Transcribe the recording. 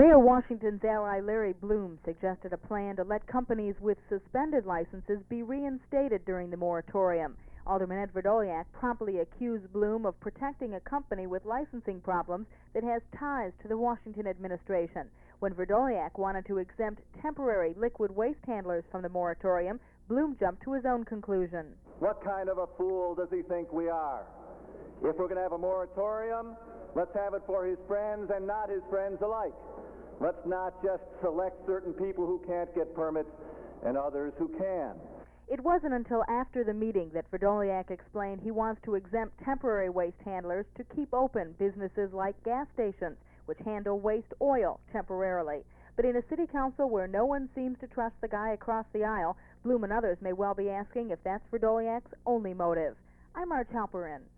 Mayor Washington's ally Larry Bloom suggested a plan to let companies with suspended licenses be reinstated during the moratorium. Alderman Ed Vrdolyak promptly accused Bloom of protecting a company with licensing problems that has ties to the Washington administration. When Vrdolyak wanted to exempt temporary liquid waste handlers from the moratorium, Bloom jumped to his own conclusion. What kind of a fool does he think we are? If we're going to have a moratorium, let's have it for his friends and not his friends alike. Let's not just select certain people who can't get permits and others who can. It wasn't until after the meeting that Vrdolyak explained he wants to exempt temporary waste handlers to keep open businesses like gas stations, which handle waste oil temporarily. But in a city council where no one seems to trust the guy across the aisle, Bloom and others may well be asking if that's Vrdolyak's only motive. I'm Marge Halperin.